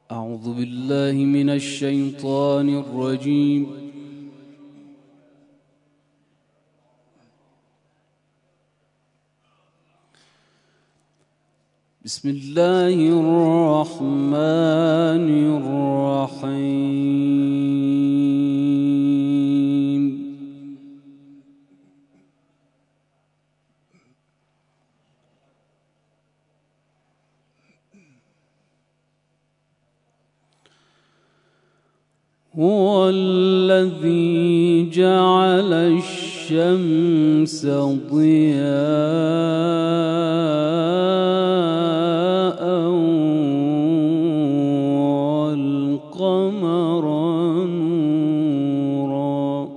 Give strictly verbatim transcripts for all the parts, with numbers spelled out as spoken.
أعوذ بالله من الشيطان الرجيم. بسم الله الرحمن الرحيم. هو الذي جعل الشمس ضياء والقمر نورا.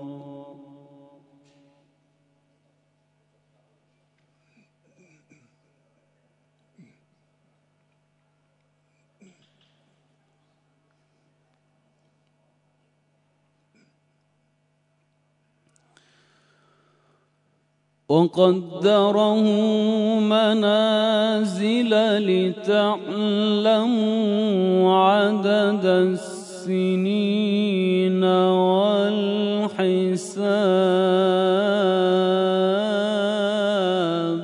وقدره منازل لتعلموا عدد السنين والحساب.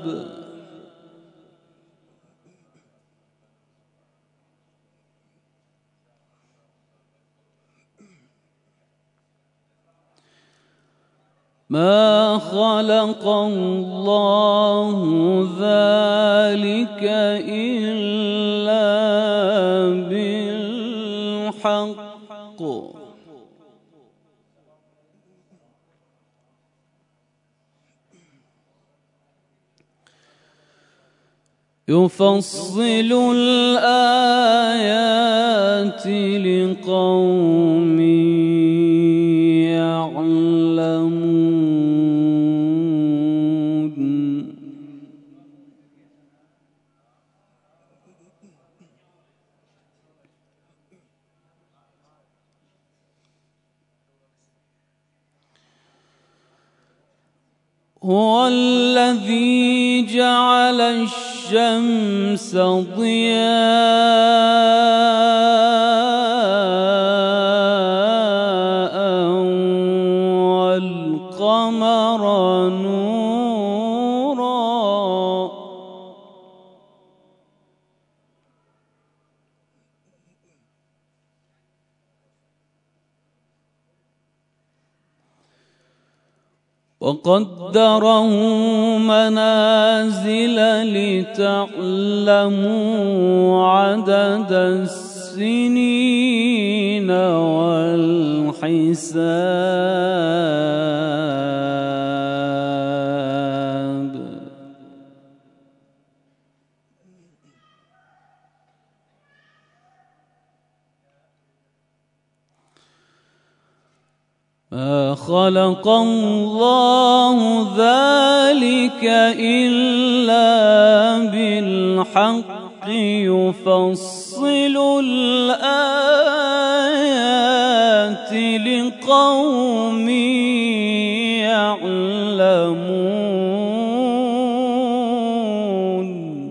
ما خلق الله ذلك إلا بالحق. يفصل الآيات لقوم يعلمون. هو الذي جعل الشمس ضياء والقمر نورا. وقدره منازل لتعلموا عدد السنين والحساب. ما خلق الله ذلك إلا بالحق. يفصل الآيات لقوم يعلمون.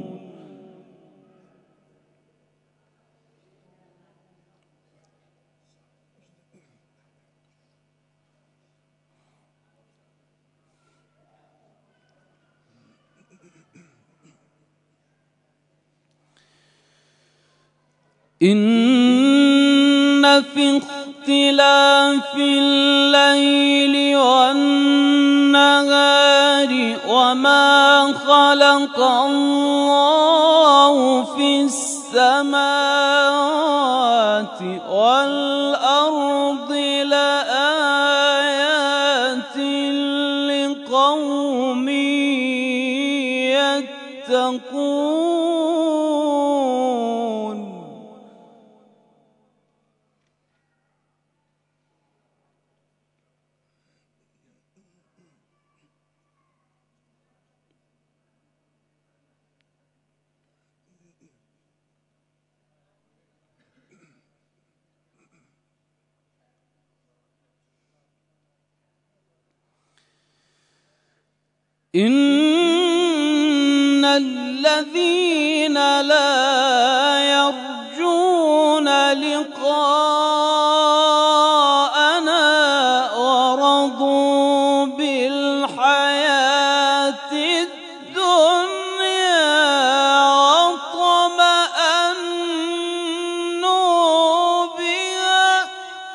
إن في اختلاف الليل والنهار وما خلق الله في السماوات والأرض لآيات لقوم يتقون. إن الذين لا يرجون لقاءنا ورضوا بالحياة الدنيا واطمأنوا بها.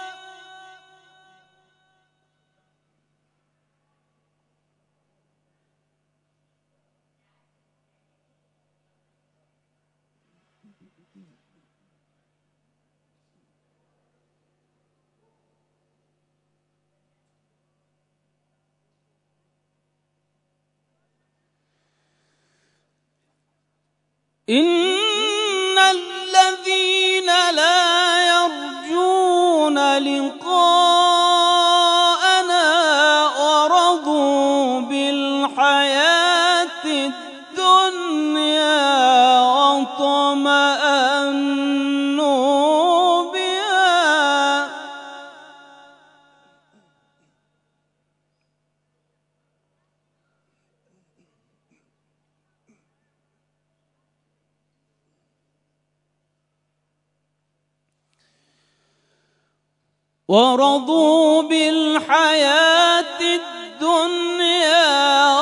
إن الذين لا يرجون لقاءنا ورضوا بالحياة الدنيا واطمأنوا بها. ورضوا بالحياة الدنيا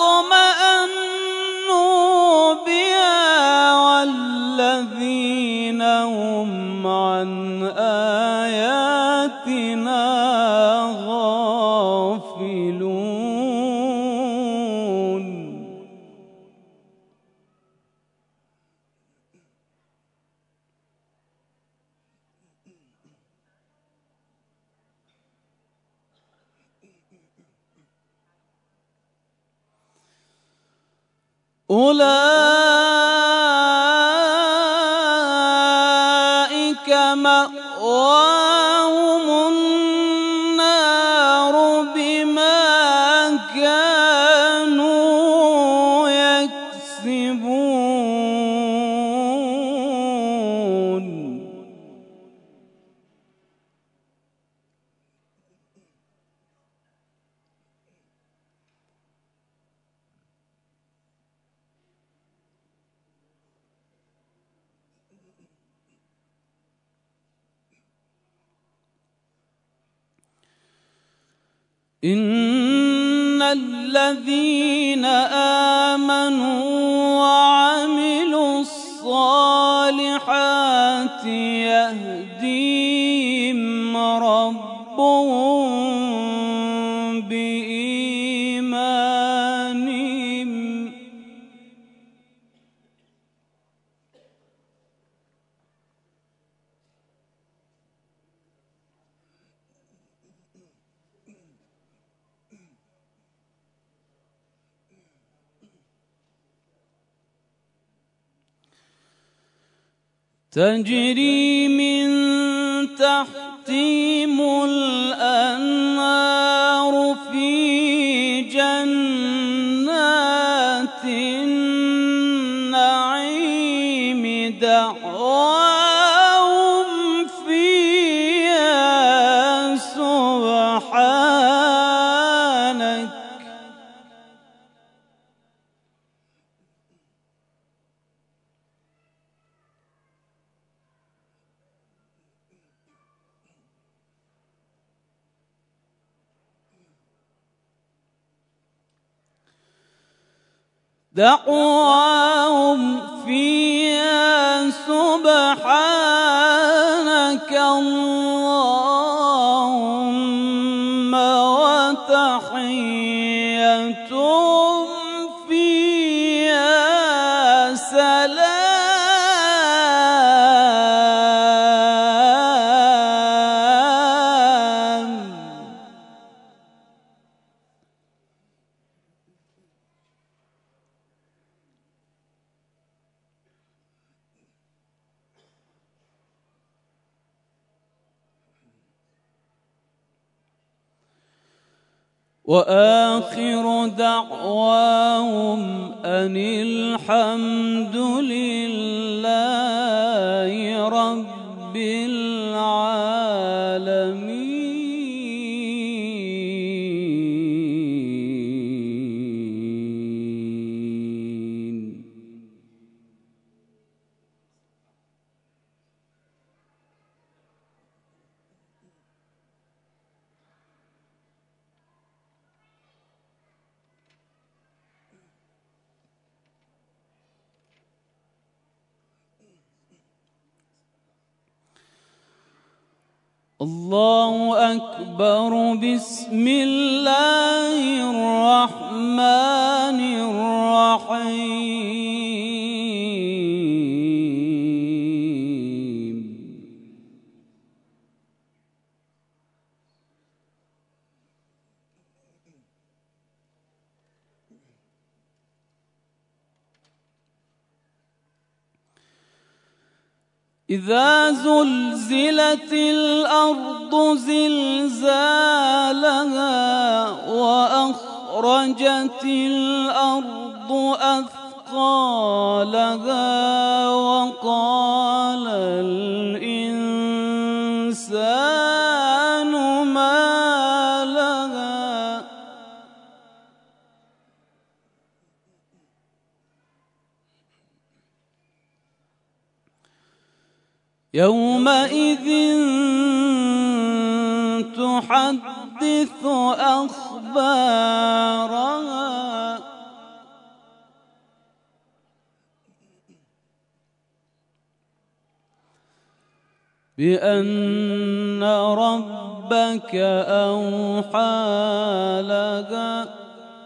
واطمأنوا بها والذين هم عن آياتنا غافلون. أولئك مأواهم النار بما كانوا يكسبون. إن الذين آمنوا وعملوا الصالحات يهديهم ربهم بإيمانهم. تجري من تحتهم الأنهار في جنات النعيم دعواهم فيها سبحانك. دعواهم فيها سبحانك اللهم وتحيتهم فيها سلام. وآخر دعواهم أن الحمد لله رب العالمين. الله أكبر. بسم الله الرحمن الرحيم. إذا زلزلت الأرض زلزالها وأخرجت الأرض أثقالها وقال الإنسان ما لها يومئذ تحدث أخبارها بأن ربك أوحى لها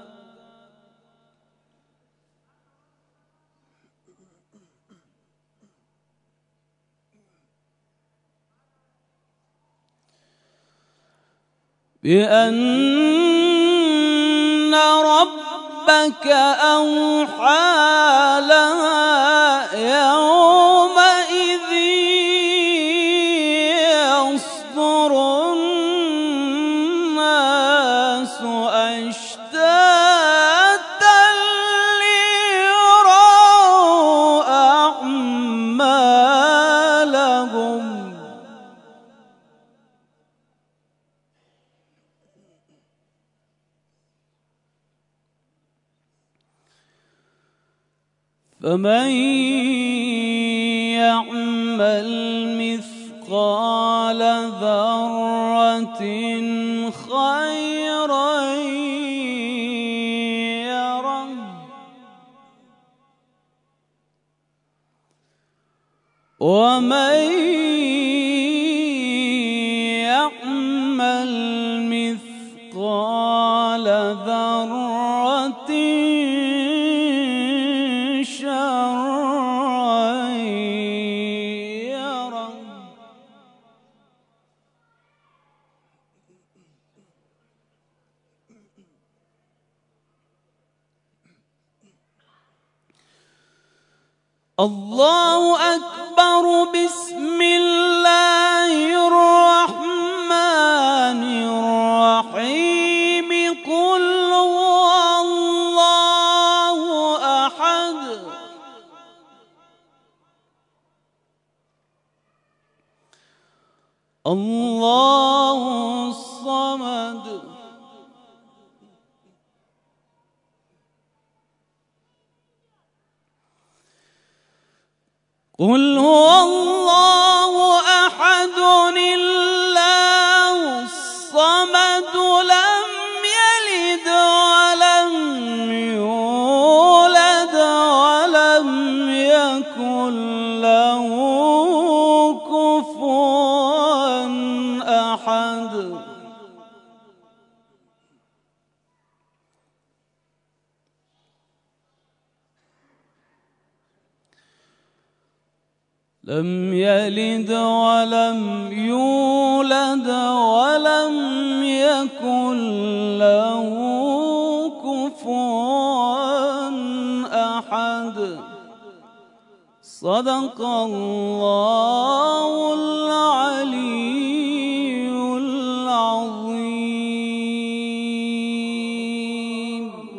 بأن ربك أوحى لها يومئذ يصدر الناس أشتاتا ليروا أعمالهم فمن يعمل مثقال ذرة خيرا يره ومن يعمل مثقال ذرة شرا يره الله أكبر. بسم الله الرحمن الرحيم. قل هو الله أحد الله الصمد قل هو الله أحد الله الصمد لم يلد ولم يولد ولم يكن له كفوا أحد. لم يلد ولم يولد ولم يكن له كفوا أحد. صدق الله العلي